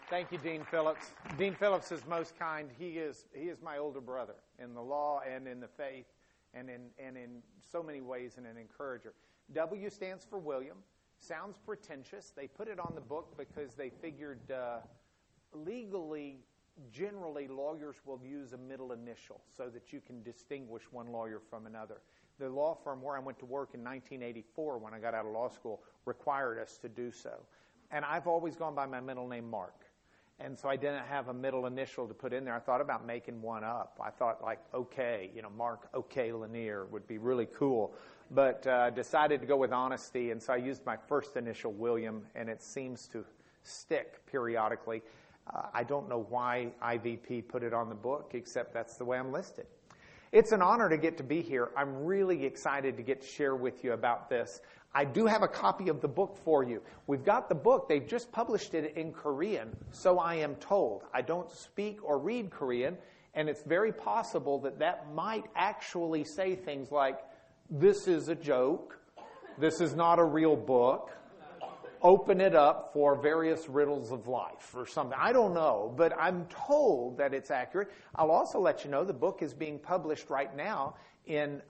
Thank you, Dean Phillips. Dean Phillips is most kind. He is my older brother in the law and in the faith and in so many ways, and an encourager. W stands for William. Sounds pretentious. They put it on the book because they figured legally, generally, lawyers will use a middle initial so that you can distinguish one lawyer from another. The law firm where I went to work in 1984 when I got out of law school required us to do so. And I've always gone by my middle name, Mark. And so I didn't have a middle initial to put in there. I thought about making one up. I thought like OK, Mark OK Lanier would be really cool. But decided to go with honesty, and so I used my first initial, William, and it seems to stick periodically. I don't know why IVP put it on the book, except that's the way I'm listed. It's an honor to get to be here. I'm really excited to get to share with you about this. I do have a copy of the book for you. We've got the book. They've just published it in Korean, so I am told. I don't speak or read Korean, and it's very possible that might actually say things like, this is a joke, this is not a real book, open it up for various riddles of life or something. I don't know, but I'm told that it's accurate. I'll also let you know the book is being published right now in,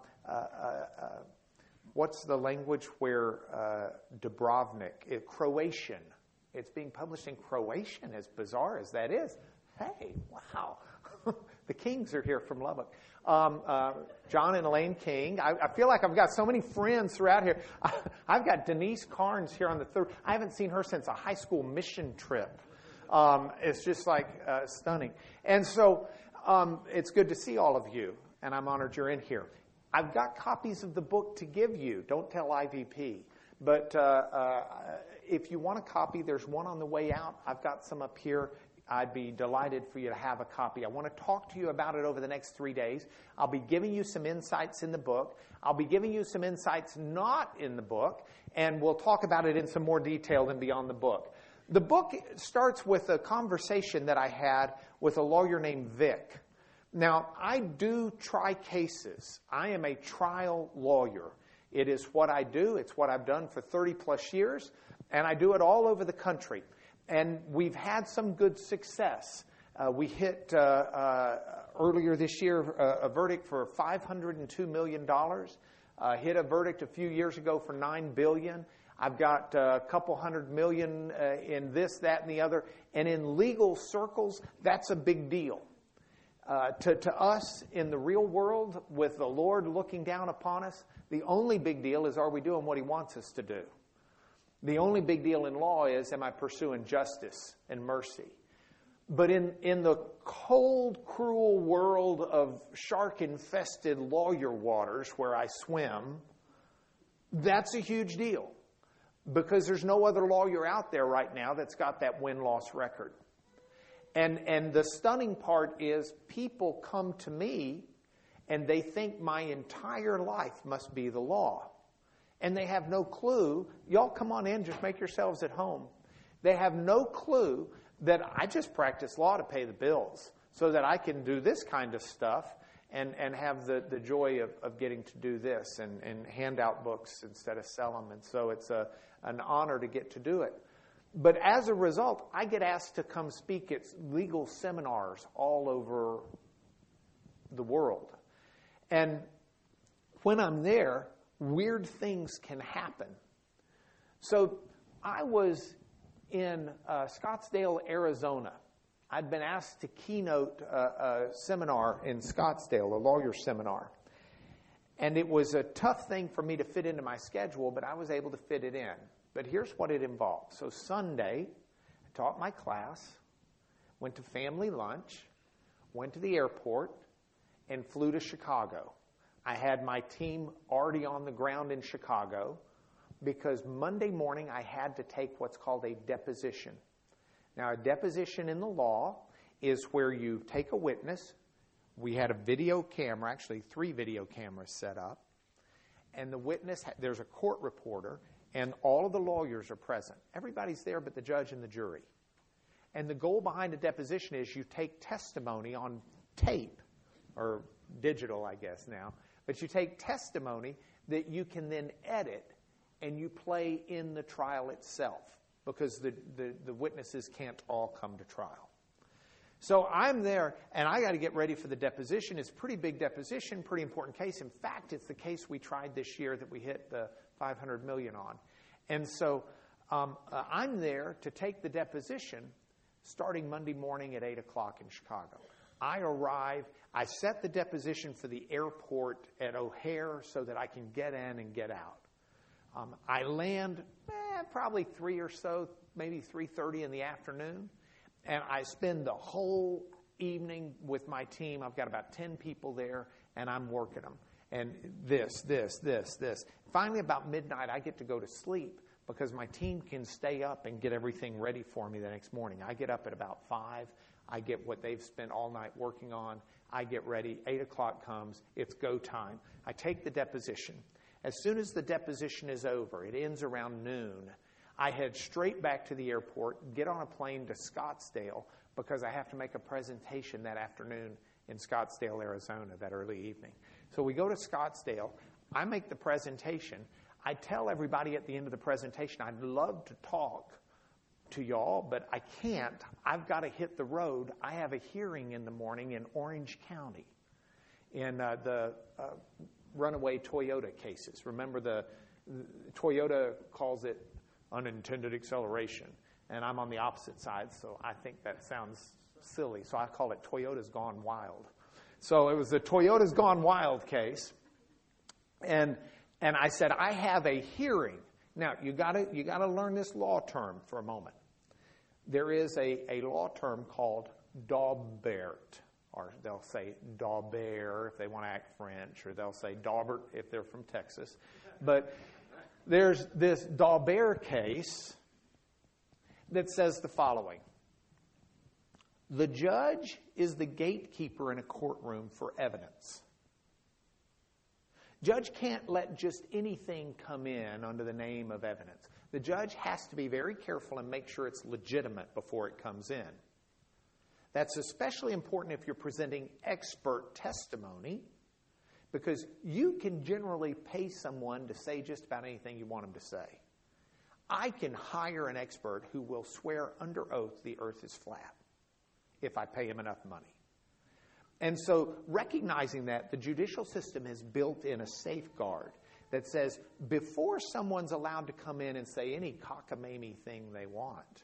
what's the language where Dubrovnik, Croatian. It's being published in Croatian, as bizarre as that is. Hey, wow. The Kings are here from Lubbock. John and Elaine King. I feel like I've got so many friends throughout here. I've got Denise Carnes here on the third. I haven't seen her since a high school mission trip. It's just like stunning. And so it's good to see all of you, and I'm honored you're in here. I've got copies of the book to give you. Don't tell IVP. But if you want a copy, there's one on the way out. I've got some up here. I'd be delighted for you to have a copy. I want to talk to you about it over the next 3 days. I'll be giving you some insights in the book. I'll be giving you some insights not in the book, and we'll talk about it in some more detail than beyond the book. The book starts with a conversation that I had with a lawyer named Vic. Now, I do try cases. I am a trial lawyer. It is what I do. It's what I've done for 30 plus years, and I do it all over the country. And we've had some good success. We hit earlier this year a verdict for $502 million. Hit a verdict a few years ago for $9 billion. I've got a couple $100 million in this, that, and the other. And in legal circles, that's a big deal. To us in the real world, with the Lord looking down upon us, the only big deal is, are we doing what He wants us to do? The only big deal in law is, am I pursuing justice and mercy? But in the cold, cruel world of shark-infested lawyer waters where I swim, that's a huge deal. Because there's no other lawyer out there right now that's got that win-loss record. And the stunning part is people come to me and they think my entire life must be the law. And they have no clue. Y'all come on in, just make yourselves at home. They have no clue that I just practice law to pay the bills so that I can do this kind of stuff and have the joy of getting to do this and hand out books instead of sell them. And so it's an honor to get to do it. But as a result, I get asked to come speak at legal seminars all over the world. And when I'm there, weird things can happen. So I was in Scottsdale, Arizona. I'd been asked to keynote a seminar in Scottsdale, a lawyer seminar. And it was a tough thing for me to fit into my schedule, but I was able to fit it in. But here's what it involved. So Sunday, I taught my class, went to family lunch, went to the airport, and flew to Chicago. I had my team already on the ground in Chicago because Monday morning I had to take what's called a deposition. Now, a deposition in the law is where you take a witness. We had a video camera, actually 3 video cameras set up. And the witness, there's a court reporter, and all of the lawyers are present. Everybody's there but the judge and the jury. And the goal behind a deposition is you take testimony on tape, or digital, I guess now, but you take testimony that you can then edit and you play in the trial itself. because the witnesses can't all come to trial. So I'm there, and I got to get ready for the deposition. It's a pretty big deposition, pretty important case. In fact, it's the case we tried this year that we hit the $500 million on. And so I'm there to take the deposition starting Monday morning at 8 o'clock in Chicago. I arrive. I set the deposition for the airport at O'Hare so that I can get in and get out. I land probably 3 or so, maybe 3:30 in the afternoon, and I spend the whole evening with my team. I've got about 10 people there, and I'm working them. And this. Finally, about midnight, I get to go to sleep because my team can stay up and get everything ready for me the next morning. I get up at about 5. I get what they've spent all night working on. I get ready. 8 o'clock comes. It's go time. I take the deposition. As soon as the deposition is over, it ends around noon, I head straight back to the airport, get on a plane to Scottsdale because I have to make a presentation that afternoon in Scottsdale, Arizona, that early evening. So we go to Scottsdale. I make the presentation. I tell everybody at the end of the presentation, I'd love to talk to y'all, but I can't. I've got to hit the road. I have a hearing in the morning in Orange County in the runaway Toyota cases. Remember, the Toyota calls it unintended acceleration, and I'm on the opposite side, so I think that sounds silly. So I call it Toyota's Gone Wild. So it was the Toyota's Gone Wild case, and I said, I have a hearing. Now, you got to learn this law term for a moment. There is a law term called Daubert, or they'll say Daubert if they want to act French, or they'll say Daubert if they're from Texas. But there's this Daubert case that says the following. The judge is the gatekeeper in a courtroom for evidence. Judge can't let just anything come in under the name of evidence. The judge has to be very careful and make sure it's legitimate before it comes in. That's especially important if you're presenting expert testimony, because you can generally pay someone to say just about anything you want them to say. I can hire an expert who will swear under oath the earth is flat if I pay him enough money. And so recognizing that, the judicial system has built in a safeguard that says before someone's allowed to come in and say any cockamamie thing they want,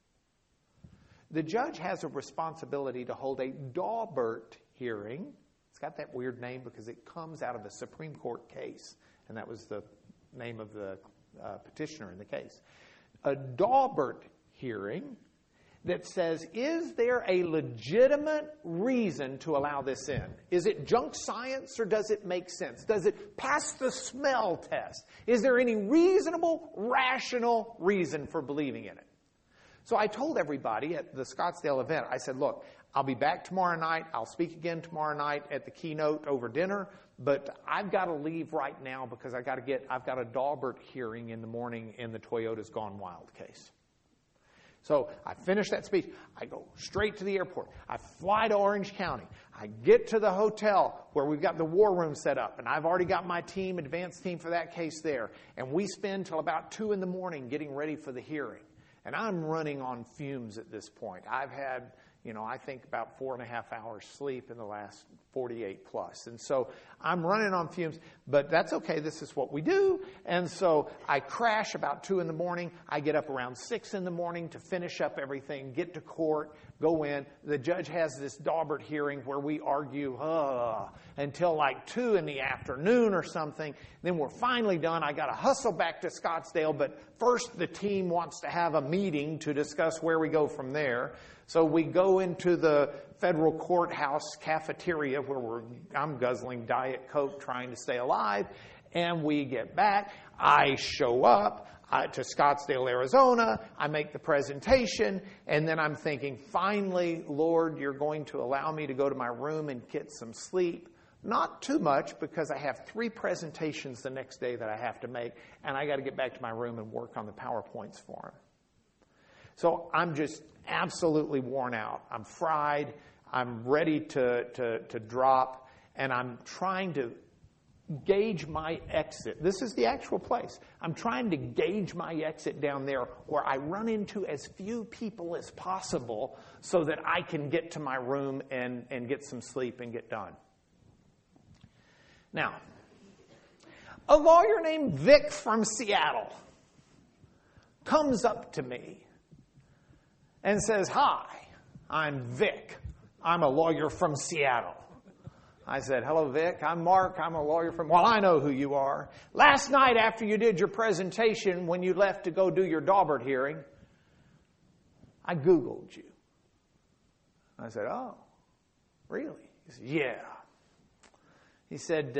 the judge has a responsibility to hold a Daubert hearing. It's got that weird name because it comes out of a Supreme Court case, and that was the name of the petitioner in the case. A Daubert hearing that says, is there a legitimate reason to allow this in? Is it junk science or does it make sense? Does it pass the smell test? Is there any reasonable, rational reason for believing in it? So I told everybody at the Scottsdale event, I said, look, I'll be back tomorrow night. I'll speak again tomorrow night at the keynote over dinner, but I've got to leave right now because I've got a Daubert hearing in the morning in the Toyota's Gone Wild case. So I finish that speech. I go straight to the airport. I fly to Orange County. I get to the hotel where we've got the war room set up, and I've already got my team, advanced team for that case there. And we spend till about 2 in the morning getting ready for the hearing. And I'm running on fumes at this point. I've had, I think about 4.5 hours sleep in the last 48 plus. And so I'm running on fumes, but that's okay. This is what we do. And so I crash about 2 in the morning. I get up around 6 in the morning to finish up everything, get to court, go in. The judge has this Daubert hearing where we argue until like 2 in the afternoon or something. Then we're finally done. I got to hustle back to Scottsdale, but first the team wants to have a meeting to discuss where we go from there. So we go into the federal courthouse cafeteria where I'm guzzling Diet Coke trying to stay alive. And we get back. I show up to Scottsdale, Arizona. I make the presentation. And then I'm thinking, finally, Lord, you're going to allow me to go to my room and get some sleep. Not too much, because I have 3 presentations the next day that I have to make. And I got to get back to my room and work on the PowerPoints for them. So I'm just absolutely worn out. I'm fried. I'm ready to drop. And I'm trying to gauge my exit. This is the actual place. I'm trying to gauge my exit down there where I run into as few people as possible so that I can get to my room and get some sleep and get done. Now, a lawyer named Vic from Seattle comes up to me and says, "Hi, I'm Vic. I'm a lawyer from Seattle." I said, "Hello, Vic. I'm Mark. I'm a lawyer from..." "Well, I know who you are. Last night after you did your presentation, when you left to go do your Daubert hearing, I Googled you." I said, "Oh, really?" He said, "Yeah." He said,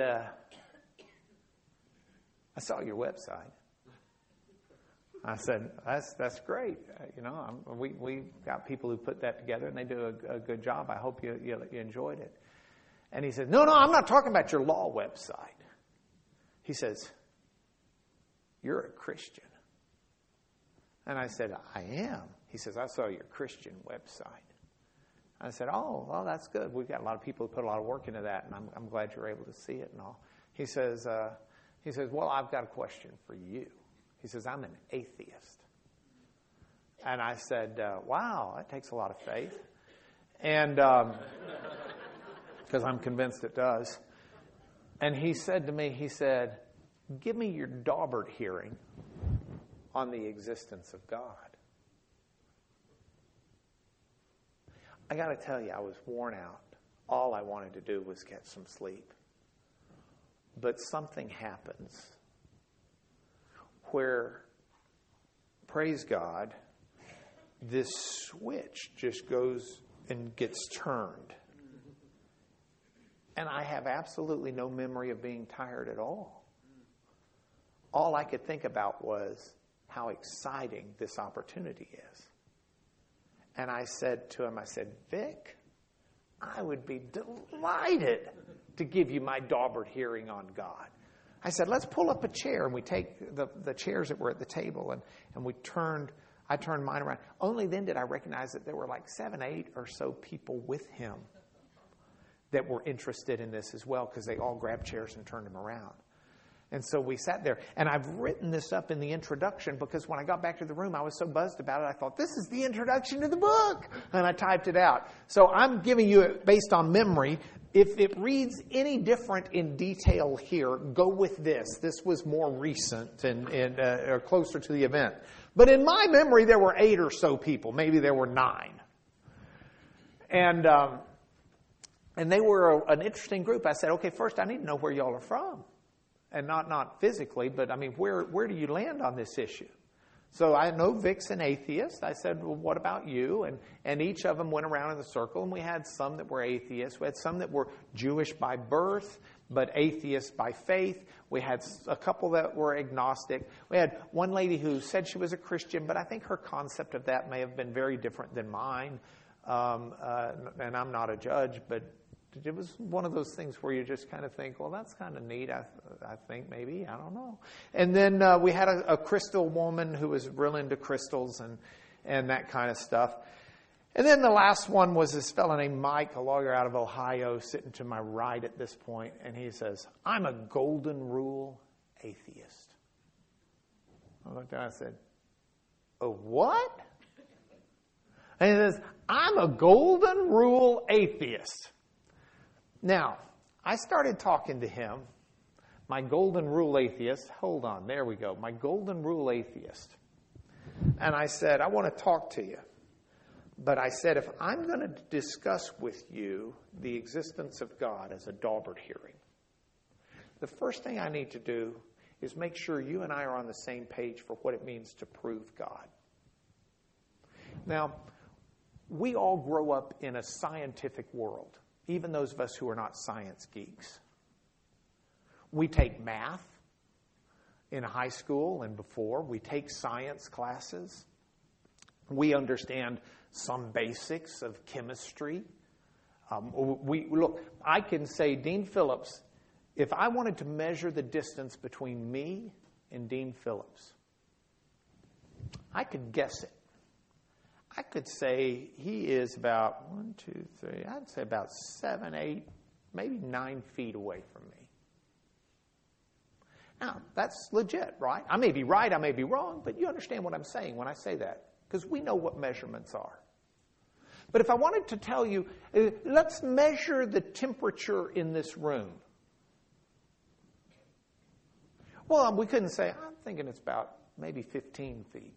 "I saw your website." I said, "That's great. We got people who put that together, and they do a good job. I hope you enjoyed it." And he said, No, I'm not talking about your law website." He says, "You're a Christian." And I said, "I am." He says, "I saw your Christian website." I said, "Oh, well, that's good. We've got a lot of people who put a lot of work into that, and I'm glad you're able to see it and all." He says, "Well, I've got a question for you." He says, "I'm an atheist." And I said, "Wow, that takes a lot of faith." And because I'm convinced it does. And he said to me, "Give me your Daubert hearing on the existence of God." I got to tell you, I was worn out. All I wanted to do was get some sleep. But something happens where, praise God, this switch just goes and gets turned. And I have absolutely no memory of being tired at all. All I could think about was how exciting this opportunity is. And I said to him, "Vic, I would be delighted to give you my Daubert hearing on God." I said, "Let's pull up a chair." And we take the chairs that were at the table, and I turned mine around. Only then did I recognize that there were like 7, 8 or so people with him that were interested in this as well, because they all grabbed chairs and turned them around. And so we sat there. And I've written this up in the introduction because when I got back to the room, I was so buzzed about it, I thought, this is the introduction to the book. And I typed it out. So I'm giving you it based on memory. If it reads any different in detail here, go with this. This was more recent and or closer to the event. But in my memory, there were 8 or so people. Maybe there were 9. And they were an interesting group. I said, "Okay, first I need to know where y'all are from." And not physically, but I mean, where do you land on this issue? So I know Vic's an atheist. I said, "Well, what about you?" And each of them went around in the circle, and we had some that were atheists. We had some that were Jewish by birth, but atheists by faith. We had a couple that were agnostic. We had one lady who said she was a Christian, but I think her concept of that may have been very different than mine. And I'm not a judge, but it was one of those things where you just kind of think, well, that's kind of neat, I think, maybe. I don't know. And then we had a crystal woman who was real into crystals and that kind of stuff. And then the last one was this fellow named Mike, a lawyer out of Ohio, sitting to my right at this point. And he says, "I'm a golden rule atheist." I looked down and I said, "A what?" And he says, "I'm a golden rule atheist." Now, I started talking to him, my golden rule atheist. Hold on, there we go. My golden rule atheist. And I said, "I want to talk to you. But I said, if I'm going to discuss with you the existence of God as a Daubert hearing, the first thing I need to do is make sure you and I are on the same page for what it means to prove God." Now, we all grow up in a scientific world, even those of us who are not science geeks. We take math in high school and before. We take science classes. We understand some basics of chemistry. Look, I can say, Dean Phillips, if I wanted to measure the distance between me and Dean Phillips, I could guess it. I could say he is about 1, 2, 3, I'd say about 7, 8, maybe 9 feet away from me. Now, that's legit, right? I may be right, I may be wrong, but you understand what I'm saying when I say that, because we know what measurements are. But if I wanted to tell you, let's measure the temperature in this room. Well, we couldn't say, I'm thinking it's about maybe 15 feet.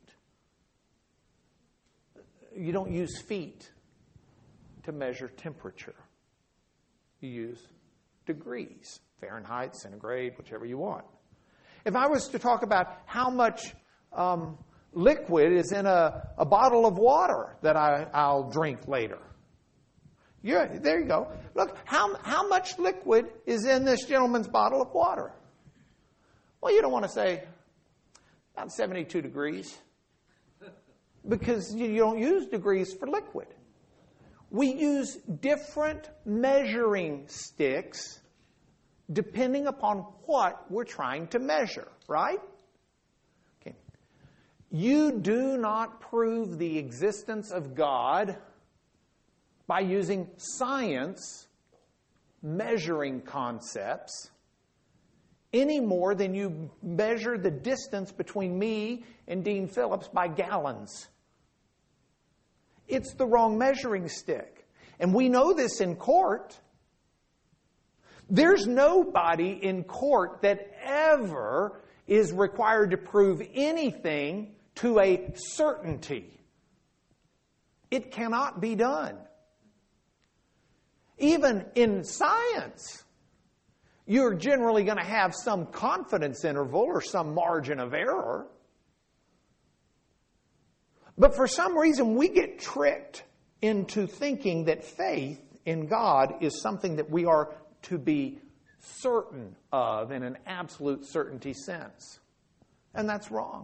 You don't use feet to measure temperature. You use degrees, Fahrenheit, centigrade, whichever you want. If I was to talk about how much liquid is in a bottle of water that I'll drink later. Yeah, there you go. Look, how much liquid is in this gentleman's bottle of water? Well, you don't want to say about 72 degrees because you don't use degrees for liquid. We use different measuring sticks depending upon what we're trying to measure, right? Okay. You do not prove the existence of God by using science measuring concepts any more than you measure the distance between me and Dean Phillips by gallons. It's the wrong measuring stick. And we know this in court. There's nobody in court that ever is required to prove anything to a certainty. It cannot be done. Even in science, you're generally going to have some confidence interval or some margin of error. But for some reason, we get tricked into thinking that faith in God is something that we are to be certain of in an absolute certainty sense. And that's wrong.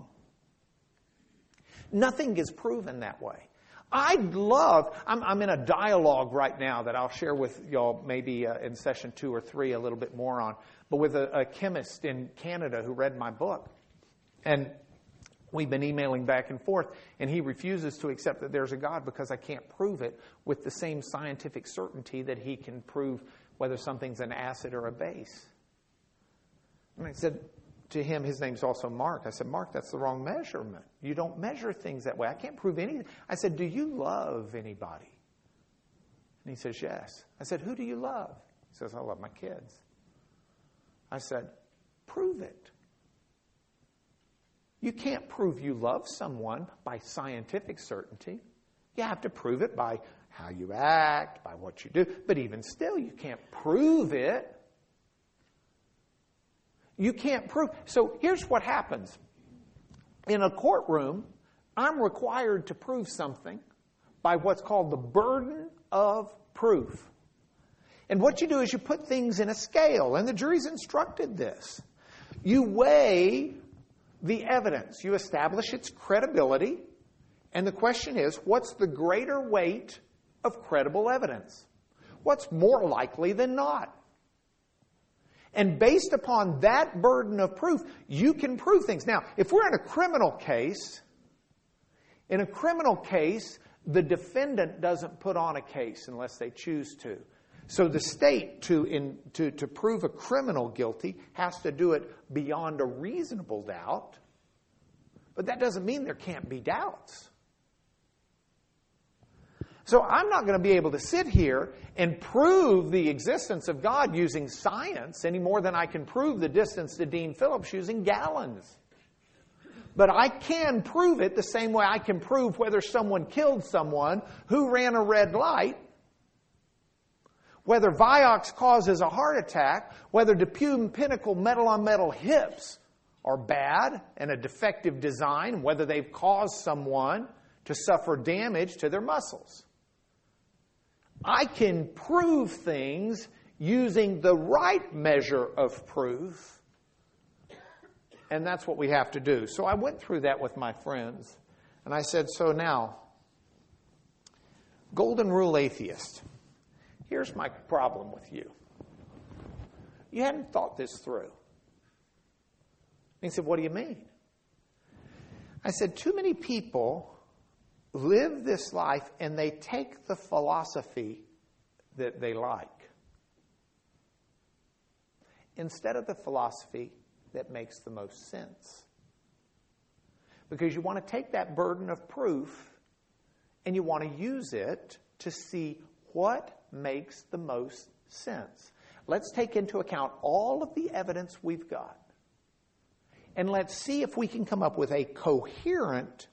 Nothing is proven that way. I'm in a dialogue right now that I'll share with y'all maybe in session 2 or 3 a little bit more on, but with a chemist in Canada who read my book. And we've been emailing back and forth, and he refuses to accept that there's a God because I can't prove it with the same scientific certainty that he can prove whether something's an acid or a base. And I said to him, his name's also Mark. I said, Mark, that's the wrong measurement. You don't measure things that way. I can't prove anything. I said, do you love anybody? And he says, yes. I said, who do you love? He says, I love my kids. I said, prove it. You can't prove you love someone by scientific certainty. You have to prove it by how you act, by what you do. But even still, you can't prove it. You can't prove. So here's what happens. In a courtroom, I'm required to prove something by what's called the burden of proof. And what you do is you put things in a scale, and the jury's instructed this. You weigh the evidence. You establish its credibility, and the question is, what's the greater weight of credible evidence? What's more likely than not? And based upon that burden of proof, you can prove things. Now, if we're in a criminal case, the defendant doesn't put on a case unless they choose to. So the state, to prove a criminal guilty, has to do it beyond a reasonable doubt. But that doesn't mean there can't be doubts. So I'm not going to be able to sit here and prove the existence of God using science any more than I can prove the distance to Dean Phillips using gallons. But I can prove it the same way I can prove whether someone killed someone, who ran a red light, whether Vioxx causes a heart attack, whether DePuy Pinnacle metal-on-metal hips are bad and a defective design, whether they've caused someone to suffer damage to their muscles. I can prove things using the right measure of proof, and that's what we have to do. So I went through that with my friends, and I said, so now, golden rule atheist, here's my problem with you. You hadn't thought this through. And he said, what do you mean? I said, too many people live this life and they take the philosophy that they like instead of the philosophy that makes the most sense. Because you want to take that burden of proof and you want to use it to see what makes the most sense. Let's take into account all of the evidence we've got. And let's see if we can come up with a coherent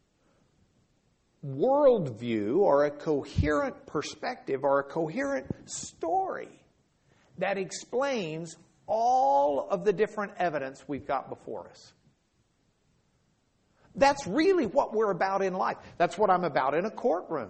worldview or a coherent perspective or a coherent story that explains all of the different evidence we've got before us. That's really what we're about in life. That's what I'm about in a courtroom.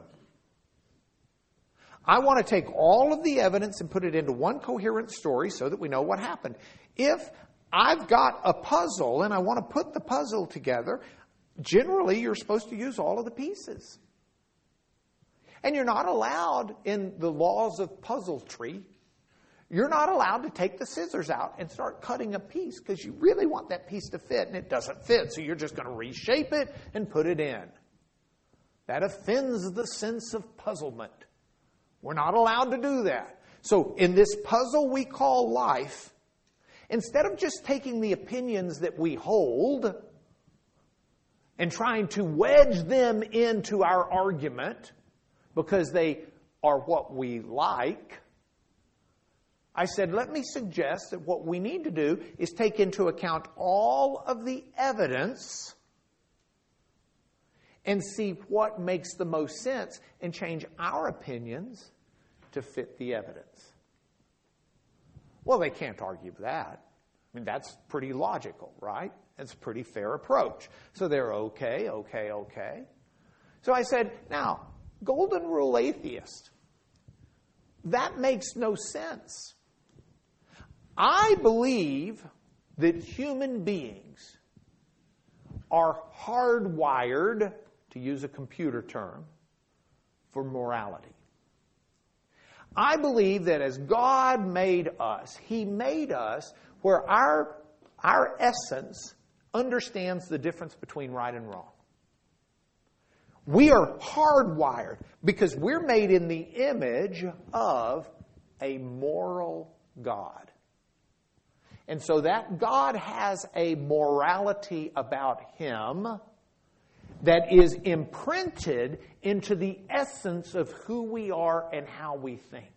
I want to take all of the evidence and put it into one coherent story so that we know what happened. If I've got a puzzle and I want to put the puzzle together, generally you're supposed to use all of the pieces. And you're not allowed, in the laws of puzzletry, you're not allowed to take the scissors out and start cutting a piece because you really want that piece to fit and it doesn't fit. So you're just going to reshape it and put it in. That offends the sense of puzzlement. We're not allowed to do that. So in this puzzle we call life, instead of just taking the opinions that we hold and trying to wedge them into our argument because they are what we like, I said, let me suggest that what we need to do is take into account all of the evidence and see what makes the most sense and change our opinions to fit the evidence. Well, they can't argue that. I mean, that's pretty logical, right? It's a pretty fair approach. So they're okay. So I said, now, golden rule atheist, that makes no sense. I believe that human beings are hardwired, to use a computer term, for morality. I believe that as God made us, He made us where our essence understands the difference between right and wrong. We are hardwired because we're made in the image of a moral God. And so that God has a morality about Him that is imprinted into the essence of who we are and how we think.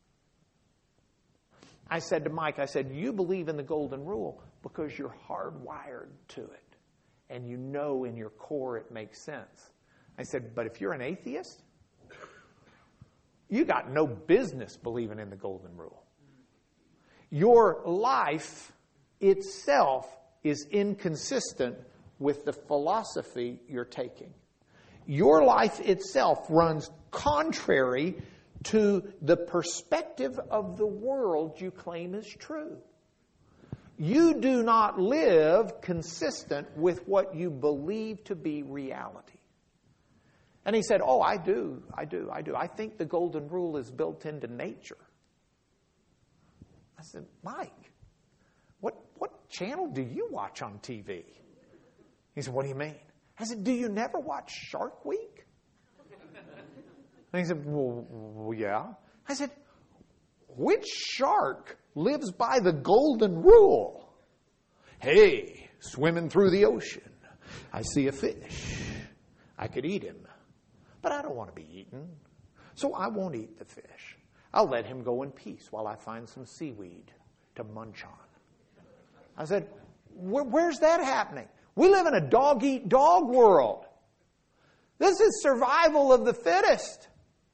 I said to Mike, you believe in the golden rule because you're hardwired to it. And you know in your core it makes sense. I said, but if you're an atheist, you got no business believing in the golden rule. Your life itself is inconsistent with the philosophy you're taking. Your life itself runs contrary to the perspective of the world you claim is true. You do not live consistent with what you believe to be reality. And he said, oh, I do. I think the golden rule is built into nature. I said, Mike, what channel do you watch on TV? He said, what do you mean? I said, do you never watch Shark Week? And he said, well, yeah. I said, which shark lives by the golden rule? Hey, swimming through the ocean, I see a fish. I could eat him, but I don't want to be eaten, so I won't eat the fish. I'll let him go in peace while I find some seaweed to munch on. I said, where's that happening? We live in a dog-eat-dog world. This is survival of the fittest.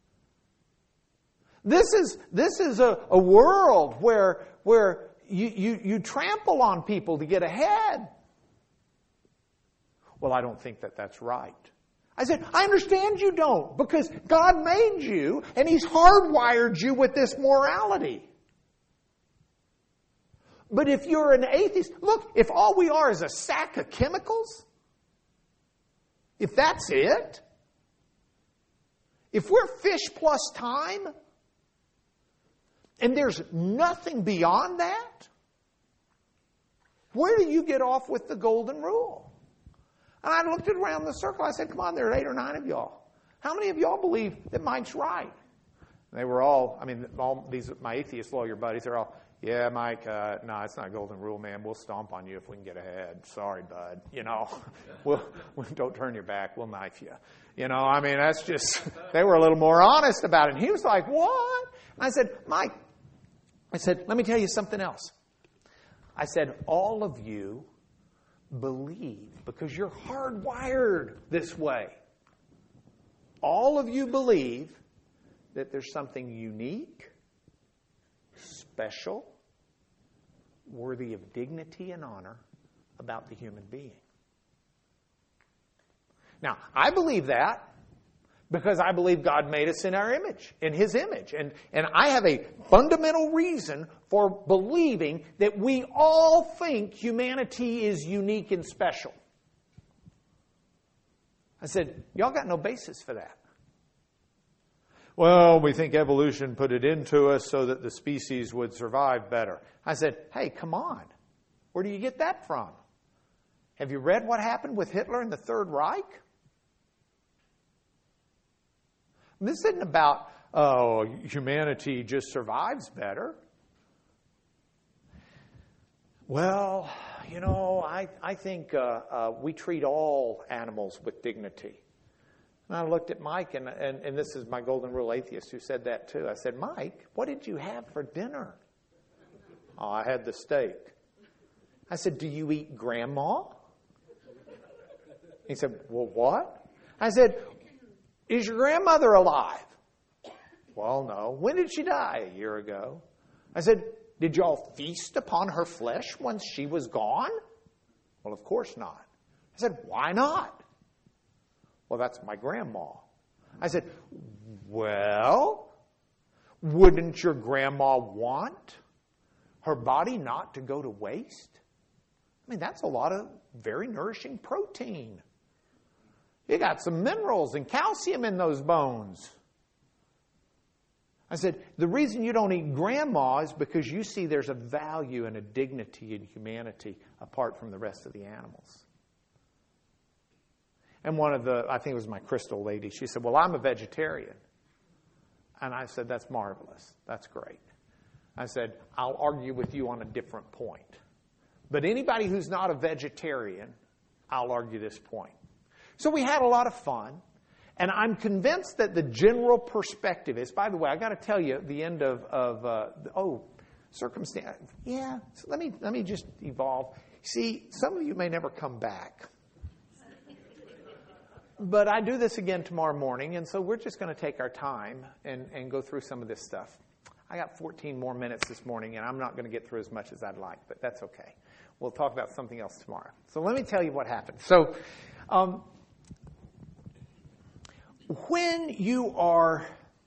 This is a world where you trample on people to get ahead. Well, I don't think that's right. I said, I understand you don't, because God made you and He's hardwired you with this morality. But if you're an atheist, look, if all we are is a sack of chemicals, if that's it, if we're fish plus time, and there's nothing beyond that, where do you get off with the golden rule? And I looked around the circle. I said, come on, there are 8 or 9 of y'all. How many of y'all believe that Mike's right? And they were all these my atheist lawyer buddies, they're all, yeah, Mike, no, it's not golden rule, man. We'll stomp on you if we can get ahead. Sorry, bud. We'll don't turn your back. We'll knife you. That's just, they were a little more honest about it. And he was like, what? And I said, Mike, let me tell you something else. I said, all of you believe because you're hardwired this way. All of you believe that there's something unique, special, worthy of dignity and honor about the human being. Now, I believe that because I believe God made us in our image, in His image. And I have a fundamental reason for believing that we all think humanity is unique and special. I said, y'all got no basis for that. Well, we think evolution put it into us so that the species would survive better. I said, hey, come on. Where do you get that from? Have you read what happened with Hitler and the Third Reich? This isn't about, humanity just survives better. Well, I think we treat all animals with dignity. And I looked at Mike, and this is my golden rule atheist who said that too. I said, Mike, what did you have for dinner? Oh, I had the steak. I said, do you eat grandma? He said, well, what? I said, is your grandmother alive? Well, no. When did she die? A year ago. I said, did y'all feast upon her flesh once she was gone? Well, of course not. I said, why not? Well, that's my grandma. I said, well, wouldn't your grandma want her body not to go to waste? That's a lot of very nourishing protein. You got some minerals and calcium in those bones. I said, the reason you don't eat grandma is because you see there's a value and a dignity in humanity apart from the rest of the animals. And I think it was my crystal lady, she said, well, I'm a vegetarian. And I said, that's marvelous. That's great. I said, I'll argue with you on a different point. But anybody who's not a vegetarian, I'll argue this point. So we had a lot of fun. And I'm convinced that the general perspective is, by the way, I got to tell you, the end of circumstance. Yeah, so let me just evolve. See, some of you may never come back. But I do this again tomorrow morning, and so we're just going to take our time and go through some of this stuff. I got 14 more minutes this morning, and I'm not going to get through as much as I'd like, but that's okay. We'll talk about something else tomorrow. So let me tell you what happened. So when you are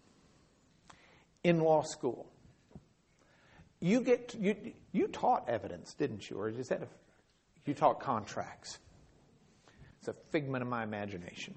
in law school, you taught evidence, didn't you? Or is that you taught contracts? It's a figment of my imagination.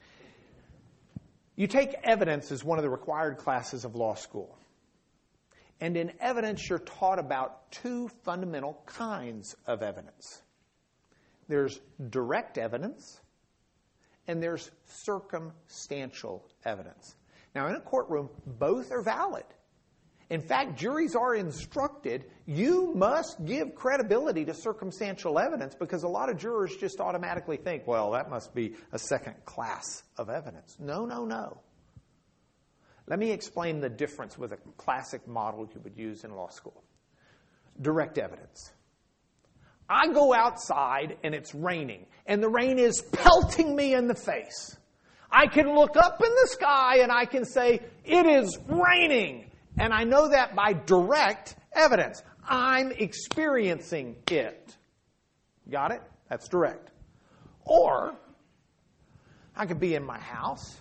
You take evidence as one of the required classes of law school. And in evidence, you're taught about two fundamental kinds of evidence. There's direct evidence, and there's circumstantial evidence. Now, in a courtroom, both are valid. In fact, juries are instructed, you must give credibility to circumstantial evidence because a lot of jurors just automatically think, well, that must be a second class of evidence. No. Let me explain the difference with a classic model you would use in law school. Direct evidence. I go outside and it's raining, and the rain is pelting me in the face. I can look up in the sky and I can say, it is raining. And I know that by direct evidence. I'm experiencing it. Got it? That's direct. Or I could be in my house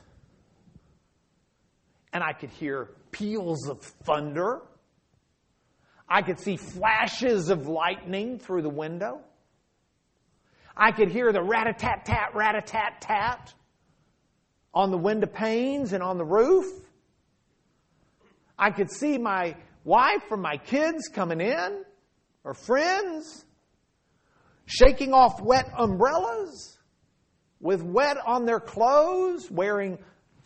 and I could hear peals of thunder. I could see flashes of lightning through the window. I could hear the rat-a-tat-tat on the window panes and on the roof. I could see my wife or my kids coming in, or friends, shaking off wet umbrellas, with wet on their clothes, wearing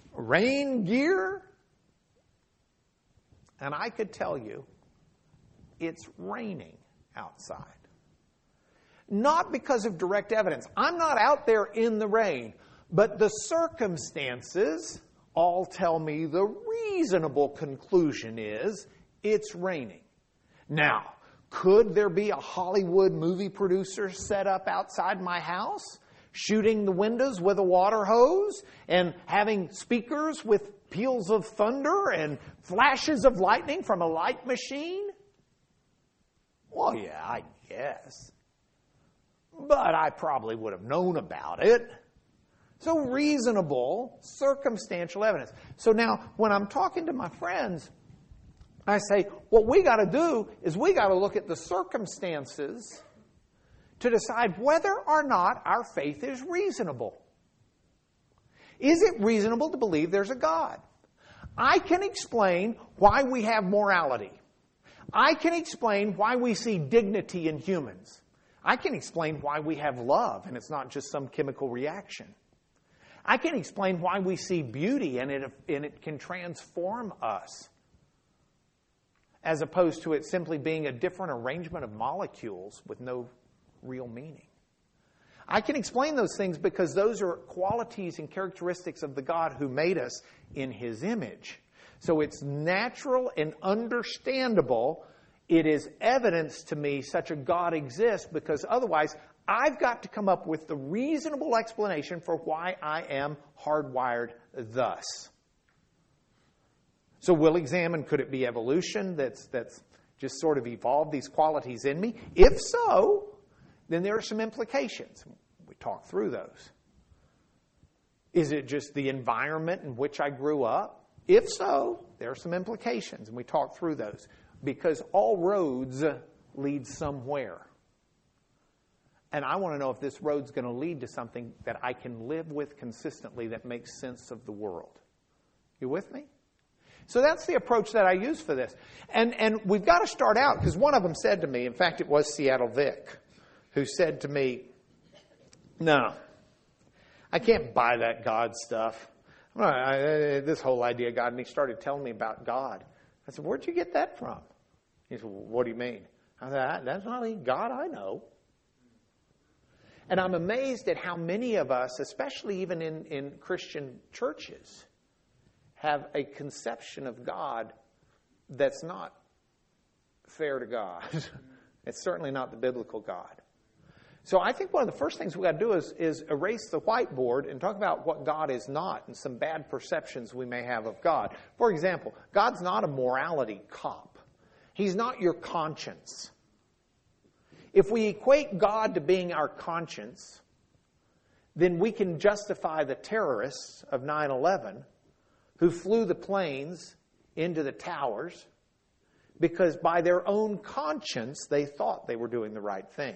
rain gear. And I could tell you it's raining outside. Not because of direct evidence. I'm not out there in the rain, but the circumstances all tell me the reasonable conclusion is it's raining. Now, could there be a Hollywood movie producer set up outside my house, shooting the windows with a water hose and having speakers with peals of thunder and flashes of lightning from a light machine? Well, yeah, I guess. But I probably would have known about it. So reasonable, circumstantial evidence. So now, when I'm talking to my friends, I say, what we got to do is we got to look at the circumstances to decide whether or not our faith is reasonable. Is it reasonable to believe there's a God? I can explain why we have morality. I can explain why we see dignity in humans. I can explain why we have love and it's not just some chemical reaction. I can explain why we see beauty and it can transform us, as opposed to it simply being a different arrangement of molecules with no real meaning. I can explain those things because those are qualities and characteristics of the God who made us in His image. So it's natural and understandable. It is evidence to me such a God exists, because otherwise I've got to come up with the reasonable explanation for why I am hardwired thus. So we'll examine, could it be evolution that's just sort of evolved these qualities in me? If so, then there are some implications. We talk through those. Is it just the environment in which I grew up? If so, there are some implications, and we talk through those. Because all roads lead somewhere. And I want to know if this road's going to lead to something that I can live with consistently that makes sense of the world. You with me? So that's the approach that I use for this. And we've got to start out, because one of them said to me, in fact, it was Seattle Vic, who said to me, no, I can't buy that God stuff. This whole idea of God. And he started telling me about God. I said, where'd you get that from? He said, well, what do you mean? I said, that's not the God I know. And I'm amazed at how many of us, especially even in Christian churches, have a conception of God that's not fair to God. It's certainly not the biblical God. So I think one of the first things we've got to do is erase the whiteboard and talk about what God is not and some bad perceptions we may have of God. For example, God's not a morality cop. He's not your conscience. If we equate God to being our conscience, then we can justify the terrorists of 9/11 who flew the planes into the towers because by their own conscience they thought they were doing the right thing.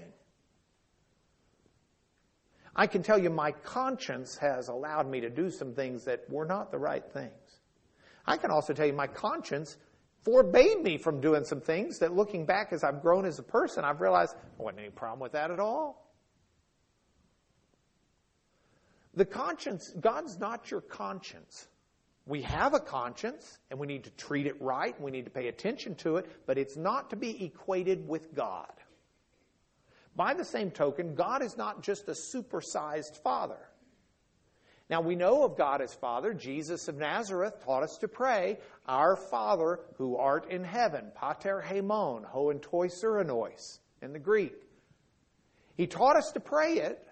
I can tell you my conscience has allowed me to do some things that were not the right things. I can also tell you my conscience forbade me from doing some things that, looking back as I've grown as a person, I've realized there wasn't any problem with that at all. The conscience, God's not your conscience. We have a conscience, and we need to treat it right, and we need to pay attention to it, but it's not to be equated with God. By the same token, God is not just a supersized Father. Now, we know of God as Father. Jesus of Nazareth taught us to pray, Our Father who art in heaven, Pater Haimon, ho en toi suranois, in the Greek. He taught us to pray it,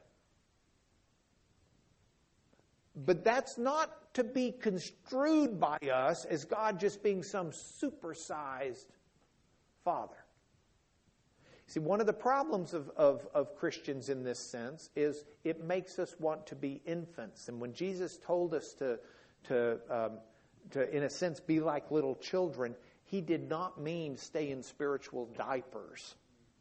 but that's not to be construed by us as God just being some supersized Father. See, one of the problems of Christians in this sense is it makes us want to be infants. And when Jesus told us to in a sense, be like little children, He did not mean stay in spiritual diapers.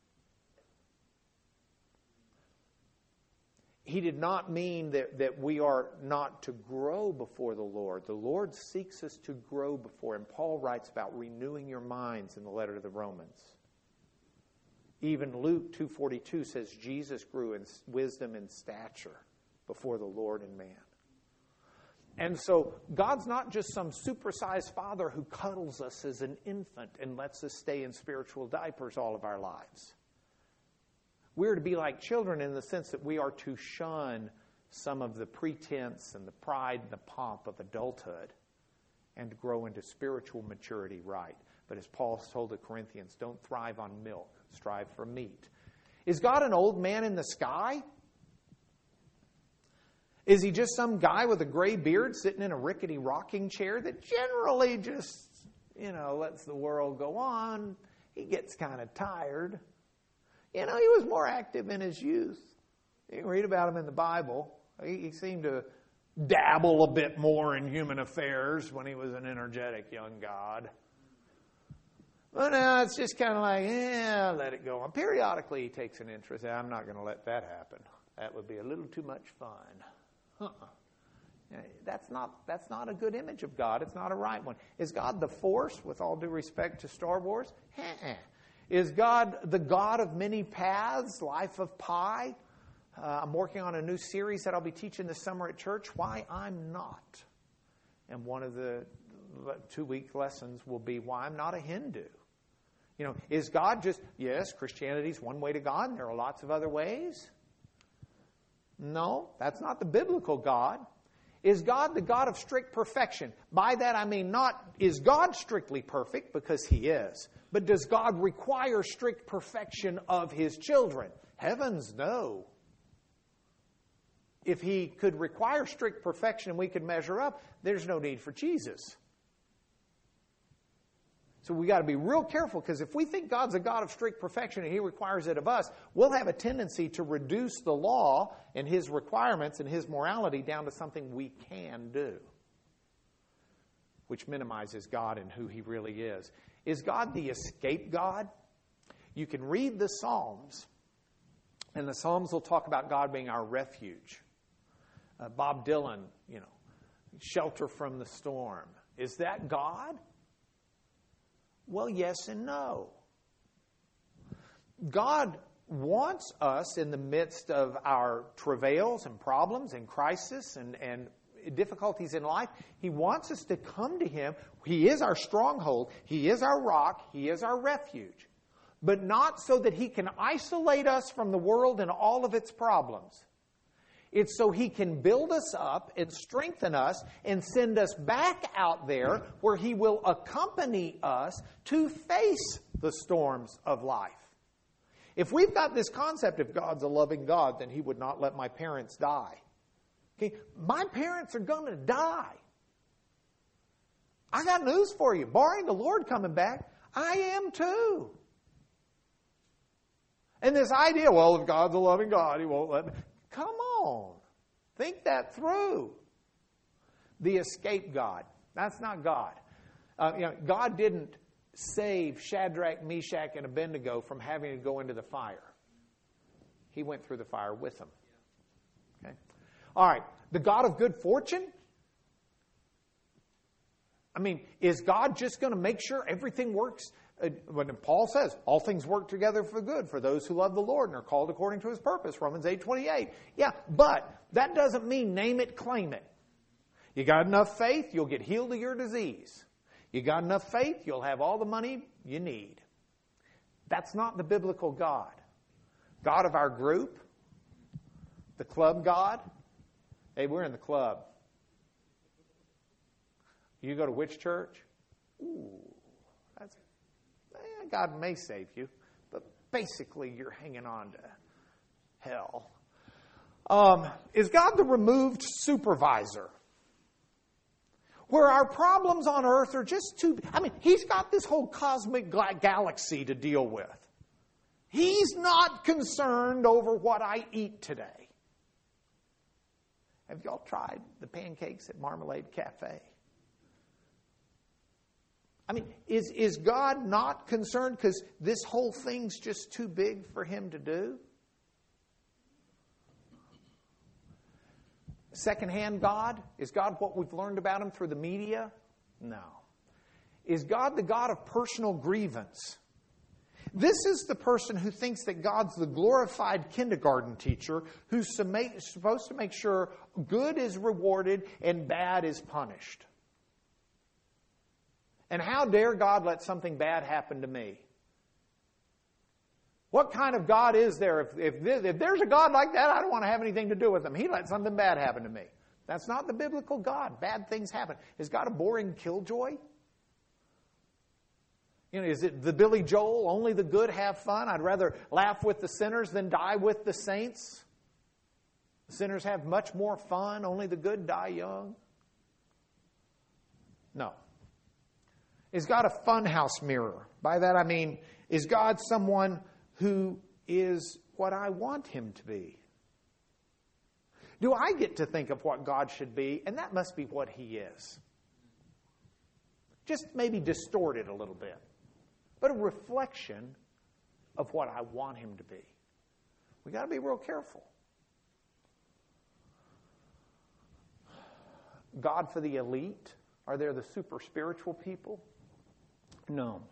He did not mean that we are not to grow before the Lord. The Lord seeks us to grow before Him. Paul writes about renewing your minds in the letter to the Romans. Even Luke 2:42 says Jesus grew in wisdom and stature before the Lord and man. And so God's not just some supersized father who cuddles us as an infant and lets us stay in spiritual diapers all of our lives. We're to be like children in the sense that we are to shun some of the pretense and the pride and the pomp of adulthood and grow into spiritual maturity right. But as Paul told the Corinthians, don't thrive on milk, strive for meat. Is God an old man in the sky? Is he just some guy with a gray beard sitting in a rickety rocking chair that generally just, lets the world go on? He gets kind of tired. He was more active in his youth. You can read about him in the Bible. He seemed to dabble a bit more in human affairs when he was an energetic young god. But now it's just kind of like, let it go on. Periodically he takes an interest. I'm not going to let that happen. That would be a little too much fun. That's not a good image of God. It's not a right one. Is God the Force, with all due respect to Star Wars? Is God the God of many paths, Life of Pi? I'm working on a new series that I'll be teaching this summer at church, Why I'm Not. And one of the 2-week lessons will be why I'm not a Hindu. Is God just, yes, Christianity's one way to God, and there are lots of other ways. No, that's not the biblical God. Is God the God of strict perfection? By that I mean not, is God strictly perfect? Because He is. But does God require strict perfection of His children? Heavens, no. If He could require strict perfection and we could measure up, there's no need for Jesus. So we got to be real careful, because if we think God's a God of strict perfection and He requires it of us, we'll have a tendency to reduce the law and His requirements and His morality down to something we can do, which minimizes God and who He really is. Is God the escape God? You can read the Psalms, and the Psalms will talk about God being our refuge. Bob Dylan, shelter from the storm. Is that God? Well, yes and no. God wants us in the midst of our travails and problems and crisis and difficulties in life. He wants us to come to Him. He is our stronghold. He is our rock. He is our refuge. But not so that He can isolate us from the world and all of its problems. It's so He can build us up and strengthen us and send us back out there where He will accompany us to face the storms of life. If we've got this concept, if God's a loving God, then He would not let my parents die. Okay? My parents are going to die. I got news for you. Barring the Lord coming back, I am too. And this idea, well, if God's a loving God, He won't let me. Come on. Think that through. The escape God. That's not God. God didn't save Shadrach, Meshach, and Abednego from having to go into the fire. He went through the fire with them. Okay? All right. The God of good fortune? Is God just going to make sure everything works? When Paul says, all things work together for good for those who love the Lord and are called according to His purpose, Romans 8:28. Yeah, but that doesn't mean name it, claim it. You got enough faith, you'll get healed of your disease. You got enough faith, you'll have all the money you need. That's not the biblical God. God of our group, the club God. Hey, we're in the club. You go to which church? Ooh, God may save you, but basically you're hanging on to hell. Is God the removed supervisor? Where our problems on earth are just too... He's got this whole cosmic galaxy to deal with. He's not concerned over what I eat today. Have y'all tried the pancakes at Marmalade Cafe? Is God not concerned because this whole thing's just too big for Him to do? Secondhand God? Is God what we've learned about Him through the media? No. Is God the God of personal grievance? This is the person who thinks that God's the glorified kindergarten teacher who's supposed to make sure good is rewarded and bad is punished. And how dare God let something bad happen to me? What kind of God is there? If there's a God like that, I don't want to have anything to do with him. He let something bad happen to me. That's not the biblical God. Bad things happen. Is God a boring killjoy? Is it the Billy Joel, only the good have fun? I'd rather laugh with the sinners than die with the saints. The sinners have much more fun, only the good die young. No. Is God a funhouse mirror? By that I mean, is God someone who is what I want him to be? Do I get to think of what God should be, and that must be what he is? Just maybe distorted a little bit, but a reflection of what I want him to be. We've got to be real careful. God for the elite? Are there the super spiritual people? No.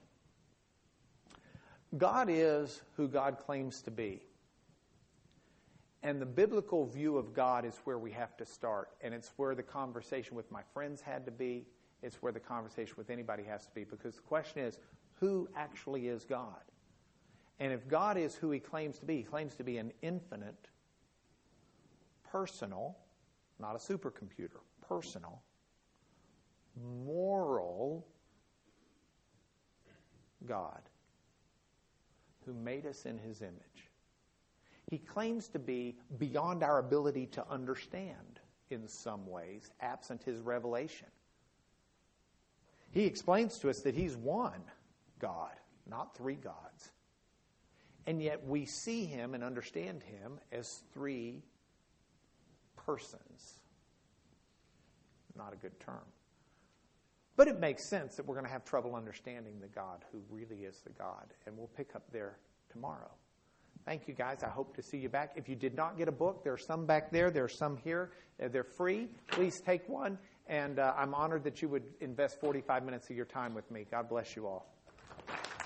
God is who God claims to be. And the biblical view of God is where we have to start. And it's where the conversation with my friends had to be. It's where the conversation with anybody has to be. Because the question is, who actually is God? And if God is who he claims to be an infinite, personal, not a supercomputer, personal, moral God who made us in his image. He claims to be beyond our ability to understand in some ways, absent his revelation. He explains to us that he's one God, not three gods. And yet we see him and understand him as three persons. Not a good term. But it makes sense that we're going to have trouble understanding the God who really is the God. And we'll pick up there tomorrow. Thank you, guys. I hope to see you back. If you did not get a book, there are some back there. There are some here. They're free. Please take one. And I'm honored that you would invest 45 minutes of your time with me. God bless you all.